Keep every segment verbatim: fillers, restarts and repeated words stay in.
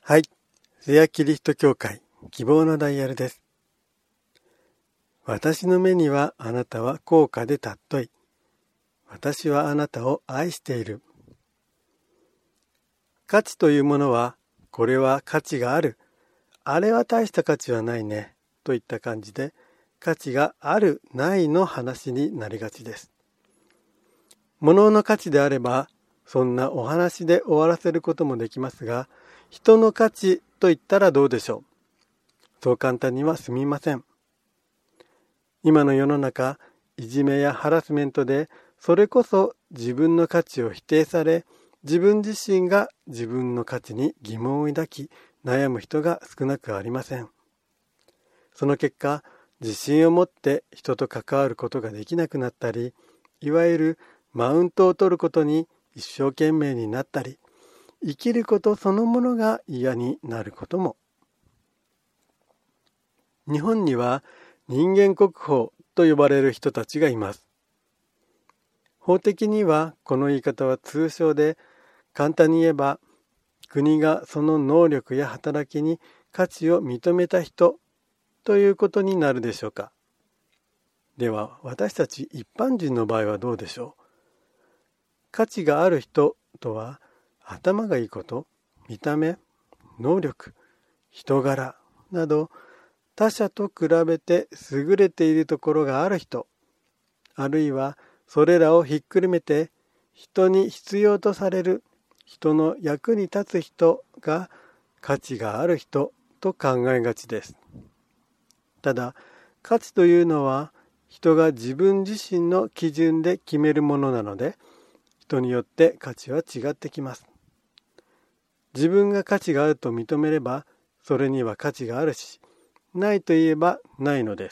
はい、瀬谷キリスト教会希望のダイヤルです。私の目にはあなたは高価で尊い。私はあなたを愛している。価値というものは、これは価値がある。あれは大した価値はないね。といった感じで、価値がある、ないの話になりがちです。物の価値であれば、そんなお話で終わらせることもできますが、人の価値と言ったらどうでしょう。そう簡単には済みません。今の世の中、いじめやハラスメントで、それこそ自分の価値を否定され、自分自身が自分の価値に疑問を抱き、悩む人が少なくありません。その結果、自信を持って人と関わることができなくなったり、いわゆるマウントを取ることに一生懸命になったり、生きることそのものが嫌になることも。日本には人間国宝と呼ばれる人たちがいます。法的にはこの言い方は通称で、簡単に言えば国がその能力や働きに価値を認めた人ということになるでしょうか。では私たち一般人の場合はどうでしょう。価値がある人とは頭がいいこと、見た目、能力、人柄など他者と比べて優れているところがある人、あるいはそれらをひっくるめて人に必要とされる人の役に立つ人が価値がある人と考えがちです。ただ、価値というのは人が自分自身の基準で決めるものなので、人によって価値は違ってきます。自分が価値があると認めれば、それには価値があるし、ないと言えばないのです。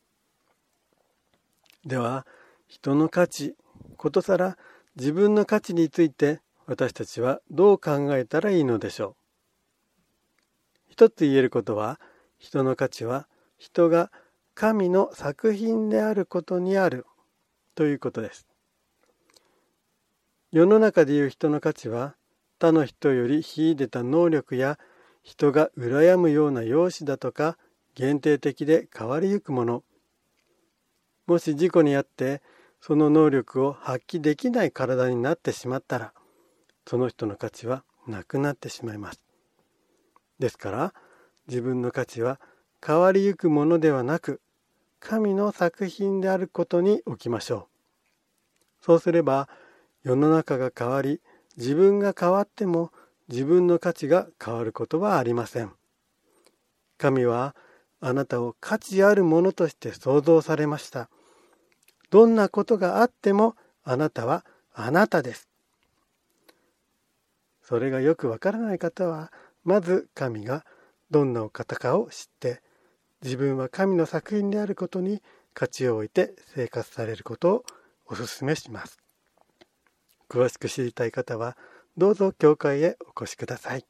では、人の価値、ことさら自分の価値について私たちはどう考えたらいいのでしょう。一つ言えることは、人の価値は人が神の作品であることにあるということです。世の中でいう人の価値は、他の人より秀でた能力や人が羨むような容姿だとか限定的で変わりゆくもの。もし事故に遭ってその能力を発揮できない体になってしまったら、その人の価値はなくなってしまいます。ですから自分の価値は変わりゆくものではなく、神の作品であることに置きましょう。そうすれば世の中が変わり、自分が変わっても自分の価値が変わることはありません。神はあなたを価値あるものとして創造されました。どんなことがあってもあなたはあなたです。それがよくわからない方は、まず神がどんなお方かを知って、自分は神の作品であることに価値を置いて生活されることをお勧めします。詳しく知りたい方はどうぞ教会へお越しください。